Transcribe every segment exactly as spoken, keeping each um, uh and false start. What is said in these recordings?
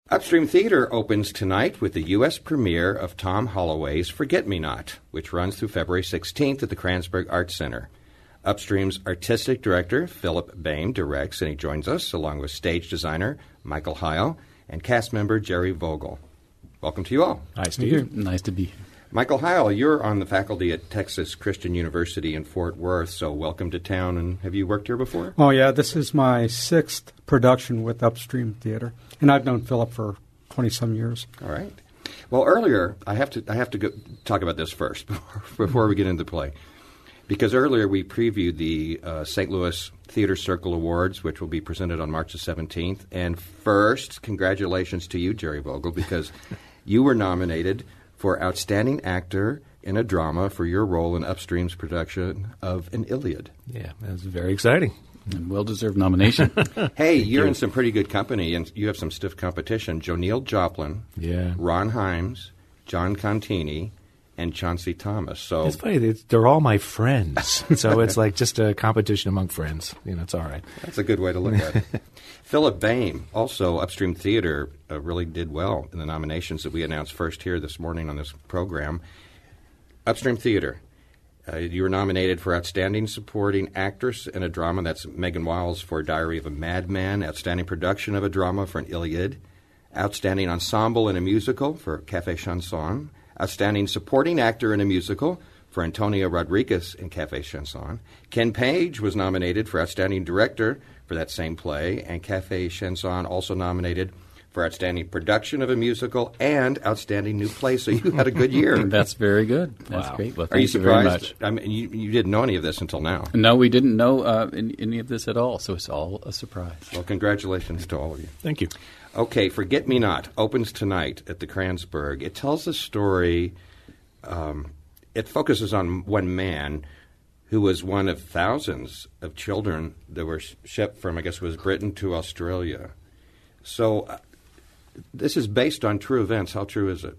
Upstream Theater opens tonight with the U S premiere of Tom Holloway's Forget-Me-Not, which runs through February sixteenth at the Kranzberg Arts Center. Upstream's artistic director, Philip Boehm, directs, and he joins us, along with stage designer Michael Heil and cast member Jerry Vogel. Welcome to you all. Nice to be here. Nice to be here. Michael Heil, you're on the faculty at Texas Christian University in Fort Worth, so welcome to town. And have you worked here before? Oh, yeah. This is my sixth production with Upstream Theater, and I've known Philip for twenty-some years. All right. Well, earlier, I have to I have to go talk about this first before, before we get into the play, because earlier we previewed the uh, Saint Louis Theater Circle Awards, which will be presented on March the seventeenth. And first, congratulations to you, Jerry Vogel, because you were nominated for Outstanding Actor in a Drama for your role in Upstream's production of An Iliad. Yeah, that was very exciting. And well-deserved nomination. Hey, you're you. in some pretty good company, and you have some stiff competition. Joneill Joplin, yeah. Ron Himes, John Contini, and Chauncey Thomas. So it's funny. It's, they're all my friends. So it's like just a competition among friends. You know, it's all right. That's a good way to look at it. Philip Boehm, also Upstream Theater, uh, really did well in the nominations that we announced first here this morning on this program. Upstream Theater, uh, you were nominated for Outstanding Supporting Actress in a Drama. That's Megan Wiles for Diary of a Madman. Outstanding Production of a Drama for An Iliad. Outstanding Ensemble in a Musical for Café Chanson. Outstanding Supporting Actor in a Musical for Antonio Rodriguez in Café Chanson. Ken Page was nominated for Outstanding Director for that same play, and Café Chanson also nominated for Outstanding Production of a Musical and Outstanding New Play. So you had a good year. That's very good. That's wow. great. Well, Are you thank surprised? You very much. I mean, you, you didn't know any of this until now. No, we didn't know uh, any, any of this at all, so it's all a surprise. Well, congratulations to all of you. Thank you. Okay, Forget-Me-Not opens tonight at the Kranzberg. It tells a story, um, it focuses on one man who was one of thousands of children that were shipped from, I guess it was Britain to Australia. So uh, this is based on true events. How true is it?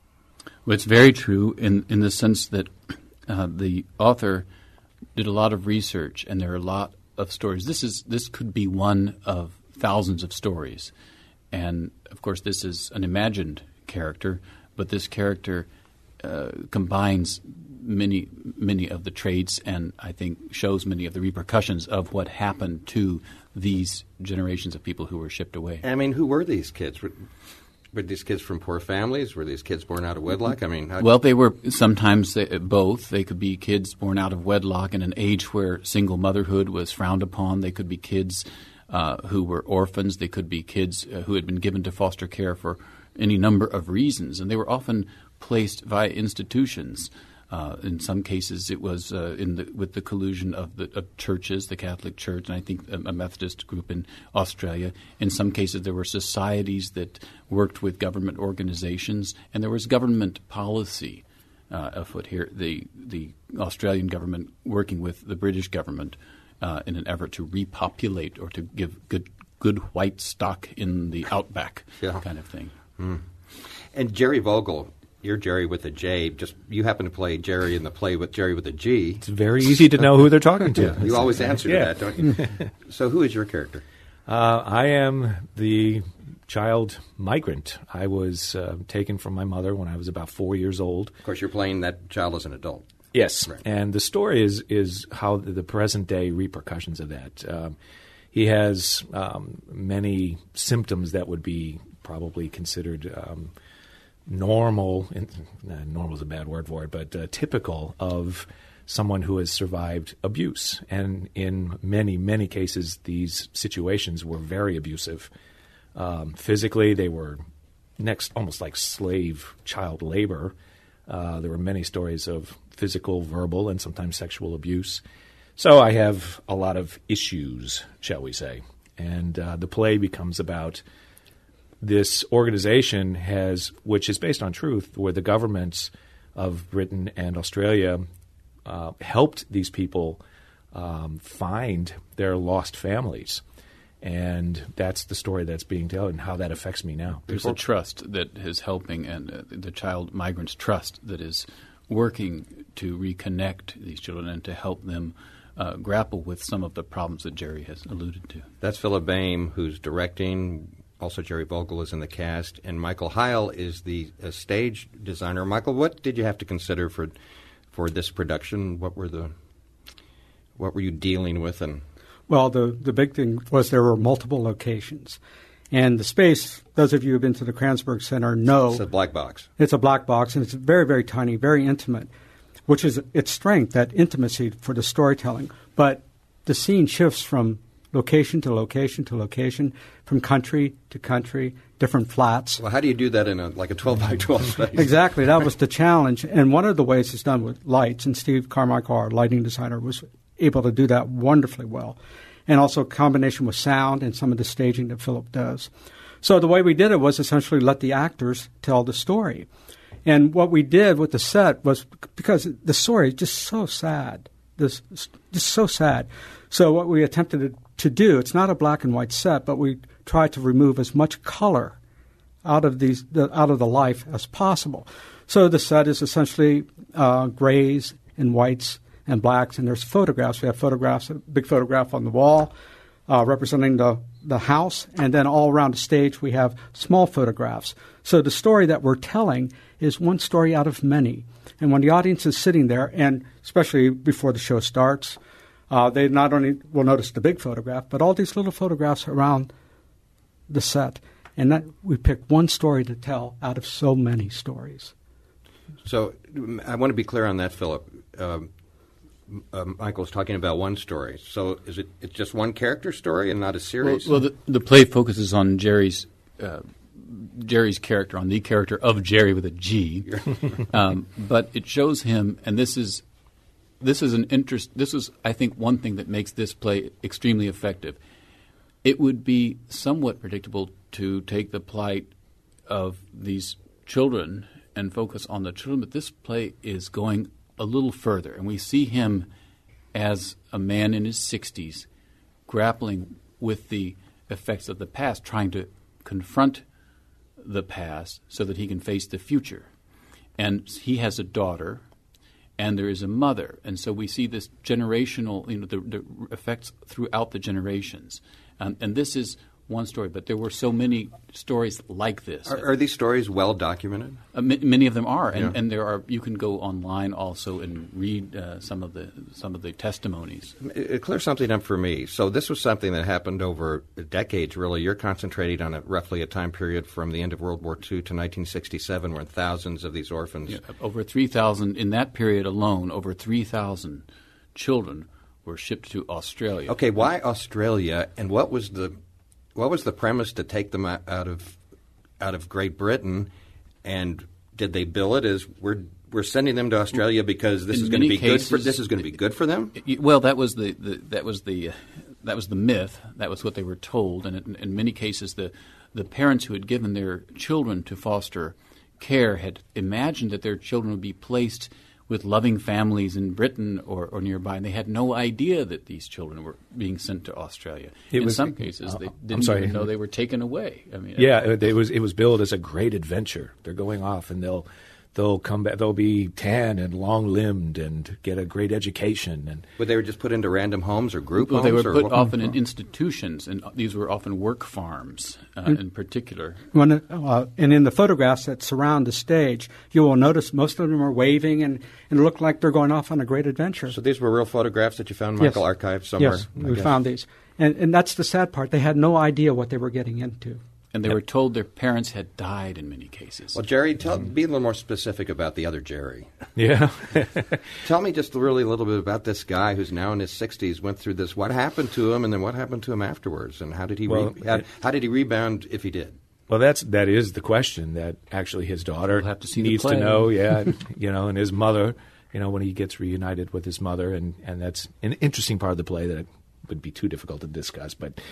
Well, it's very true in, in the sense that uh, the author did a lot of research, and there are a lot of stories. This is this could be one of thousands of stories. And, of course, this is an imagined character, but this character uh, combines many many of the traits and, I think, shows many of the repercussions of what happened to these generations of people who were shipped away. I mean, who were these kids? Were, were these kids from poor families? Were these kids born out of wedlock? I mean, how well, they were sometimes they, both. They could be kids born out of wedlock in an age where single motherhood was frowned upon. They could be kids Uh, who were orphans. They could be kids uh, who had been given to foster care for any number of reasons, and they were often placed via institutions. Uh, in some cases, it was uh, in the, with the collusion of the of churches, the Catholic Church, and I think a, a Methodist group in Australia. In some cases, there were societies that worked with government organizations, and there was government policy uh, afoot here. The the Australian government working with the British government Uh, in an effort to repopulate or to give good good white stock in the outback, yeah. kind of thing. Mm. And Jerry Vogel, you're Jerry with a J. Just you happen to play Jerry in the play with Jerry with a G. It's very easy to know who they're talking to. You always answer yeah. to that, don't you? So who is your character? Uh, I am the child migrant. I was uh, taken from my mother when I was about four years old. Of course, you're playing that child as an adult. Yes, right. And the story is is how the, the present day repercussions of that. Um, he has um, many symptoms that would be probably considered um, normal. In, uh, normal is a bad word for it, but uh, typical of someone who has survived abuse. And in many many cases, these situations were very abusive. Um, physically, they were next almost like slave child labor. Uh, there were many stories of physical, verbal, and sometimes sexual abuse. So I have a lot of issues, shall we say. And uh, the play becomes about this organization has, which is based on truth, where the governments of Britain and Australia uh, helped these people um, find their lost families. And that's the story that's being told and how that affects me now. There's a trust that is helping, and uh, the child migrants' trust that is working to reconnect these children and to help them uh, grapple with some of the problems that Jerry has alluded to. That's Philip Boehm, who's directing. also Jerry Vogel is in the cast, and Michael Heil is the uh, stage designer. Michael, what did you have to consider for for this production? What were the what were you dealing with? And well, the the big thing was there were multiple locations, and the space. Those of you who've been to the Kranzberg Center know it's a black box. It's a black box, and it's very, very tiny, very intimate, which is its strength, that intimacy for the storytelling. But the scene shifts from location to location to location, from country to country, different flats. Well, how do you do that in a like a twelve by twelve space? Exactly. That was the challenge. And one of the ways it's done with lights, and Steve Carmichael, our lighting designer, was able to do that wonderfully well. And also a combination with sound and some of the staging that Philip does. So the way we did it was essentially let the actors tell the story. And what we did with the set was, because the story is just so sad, this just so sad. So what we attempted to, to do, it's not a black and white set, but we tried to remove as much color out of these the, out of the life as possible. So the set is essentially uh, grays and whites and blacks, and there's photographs. We have photographs, a big photograph on the wall uh, representing the, the house, and then all around the stage we have small photographs. So the story that we're telling is one story out of many. And when the audience is sitting there, and especially before the show starts, uh, they not only will notice the big photograph, but all these little photographs around the set. And that we pick one story to tell out of so many stories. So I want to be clear on that, Philip. Um, uh, Michael's talking about one story. So is it it's just one character story and not a series? Well, well the, the play focuses on Jerry's uh, Jerry's character, on the character of Jerry with a G. um, but it shows him, and this is this is an interest. This is, I think, one thing that makes this play extremely effective. It would be somewhat predictable to take the plight of these children and focus on the children, but this play is going a little further, and we see him as a man in his sixties grappling with the effects of the past, trying to confront the past so that he can face the future. And he has a daughter, and there is a mother, and so we see this generational, you know, the, the effects throughout the generations. Um, and this is one story, but there were so many stories like this. Are, are these stories well documented? Uh, m- many of them are, and, Yeah. and there are. You can go online also and read uh, some of the some of the testimonies. It, it clears something up for me. So this was something that happened over decades, really. You're concentrating on a, roughly a time period from the end of World War Two to nineteen sixty-seven, when thousands of these orphans. Yeah, over three thousand in that period alone. Over three thousand children were shipped to Australia. Okay, why Australia? And what was the what was the premise to take them out of out of Great Britain? And did they bill it as we're we're sending them to Australia because this In is going to many be good cases, for this is going to be good for them? Well, that was the, the that was the uh, that was the myth. That was what they were told, and in, in many cases, the the parents who had given their children to foster care had imagined that their children would be placed with loving families in Britain or, or nearby, and they had no idea that these children were being sent to Australia. It in was- some cases, they I'm didn't sorry. even know they were taken away. I mean, Yeah, it, it was it was billed as a great adventure. They're going off, and they'll they'll come back. They'll be tan and long limbed and get a great education. And But they were just put into random homes or group Well, they homes? were or put what? often in institutions, and these were often work farms uh, in particular. When, uh, and in the photographs that surround the stage, you will notice most of them are waving and, and look like they're going off on a great adventure. So these were real photographs that you found, Yes. Michael, archived somewhere? Yes, I we guess. found these. And, and that's the sad part. They had no idea what they were getting into. And they were told their parents had died in many cases. Well, Jerry, tell, be a little more specific about the other Jerry. yeah, Tell me just really a little bit about this guy who's now in his sixties, went through this. What happened to him, and then what happened to him afterwards, and how did he Well, re- how, how did he rebound if he did? well, that's that is the question that actually his daughter We'll have to see the needs to play. know. Yeah, you know, and his mother. You know, when he gets reunited with his mother, and, and that's an interesting part of the play that would be too difficult to discuss. But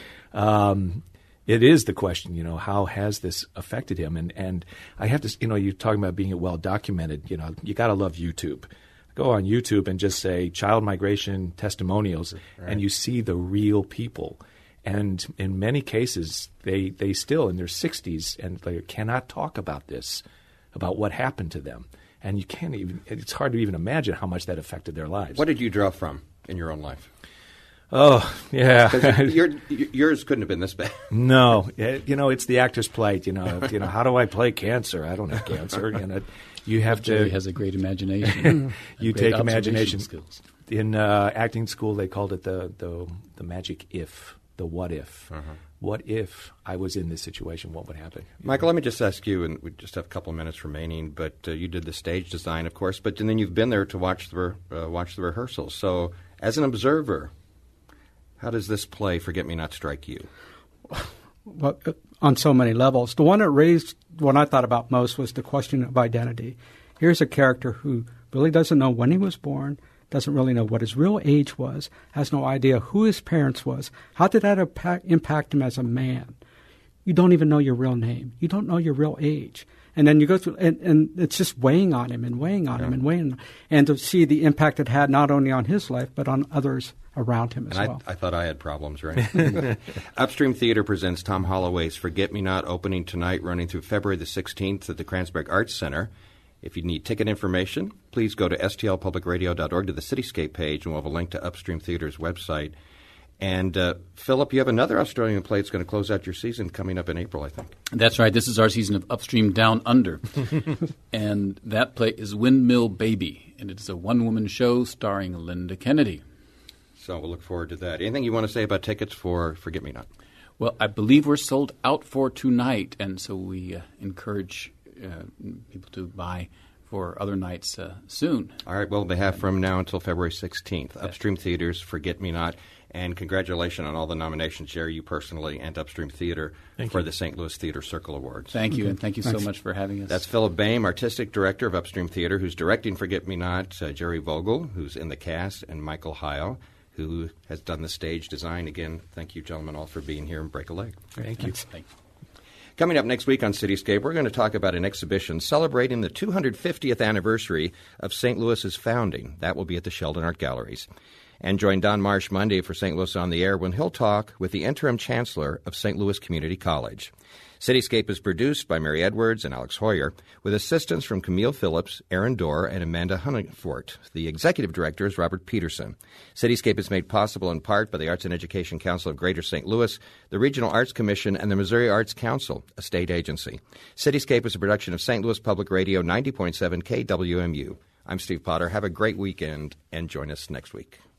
um, it is the question, you know, how has this affected him? And and I have to, you know, you're talking about being well documented. You know, you got to love YouTube. Go on YouTube and just say child migration testimonials, and you see the real people. And in many cases, they they still in their sixties and they cannot talk about this, about what happened to them. And you can't even, it's hard to even imagine how much that affected their lives. What did you draw from in your own life? Oh, yeah. 'Cause your, your, yours couldn't have been this bad. No. You know, it's the actor's plight. You know, you know, how do I play cancer? I don't have cancer. You know, you have to. Jerry has a great imagination. You great take imagination skills. In uh, acting school, they called it the the, the magic if, the what if. Uh-huh. What if I was in this situation? What would happen? Michael, let me just ask you, and we just have a couple of minutes remaining, but uh, you did the stage design, of course, but and then you've been there to watch the re- uh, watch the rehearsals. So, as an observer, how does this play Forget Me Not strike you? Well, on so many levels. The one that raised what I thought about most was the question of identity. Here's a character who really doesn't know when he was born, doesn't really know what his real age was, has no idea who his parents was. How did that impact, impact him as a man? You don't even know your real name. You don't know your real age. And then you go through, and, and it's just weighing on him and weighing on yeah. him and weighing on him. And to see the impact it had not only on his life, but on others around him as and well. I, I thought I had problems, right? Upstream Theater presents Tom Holloway's Forget Me Not, opening tonight, running through February the sixteenth at the Kranzberg Arts Center. If you need ticket information, please go to s t l public radio dot org to the Cityscape page, and we'll have a link to Upstream Theater's website. And, uh, Philip, you have another Australian play that's going to close out your season coming up in April, I think. That's right. This is our season of Upstream Down Under. And that play is Windmill Baby, and it's a one-woman show starring Linda Kennedy. So we'll look forward to that. Anything you want to say about tickets for Forget Me Not? Well, I believe we're sold out for tonight, and so we uh, encourage uh, people to buy for other nights uh, soon. All right. Well, they have from now until February sixteenth. Upstream Theater's Forget Me Not. And congratulations on all the nominations, Jerry, you personally, and Upstream Theater thank for you. the Saint Louis Theater Circle Awards. Thank you, Okay. and thank you Thanks. so much for having us. That's Philip Boehm, Artistic Director of Upstream Theater, who's directing Forget Me Not, uh, Jerry Vogel, who's in the cast, and Michael Heil, who has done the stage design. Again, thank you, gentlemen, all for being here and break a leg. Thank you. Thank you. Coming up next week on Cityscape, we're going to talk about an exhibition celebrating the two hundred fiftieth anniversary of Saint Louis's founding. That will be at the Sheldon Art Galleries. And join Don Marsh Monday for Saint Louis on the Air when he'll talk with the interim chancellor of Saint Louis Community College. Cityscape is produced by Mary Edwards and Alex Hoyer, with assistance from Camille Phillips, Aaron Dorr, and Amanda Hunningfort. The executive director is Robert Peterson. Cityscape is made possible in part by the Arts and Education Council of Greater Saint Louis, the Regional Arts Commission, and the Missouri Arts Council, a state agency. Cityscape is a production of Saint Louis Public Radio ninety point seven K W M U. I'm Steve Potter. Have a great weekend, and join us next week.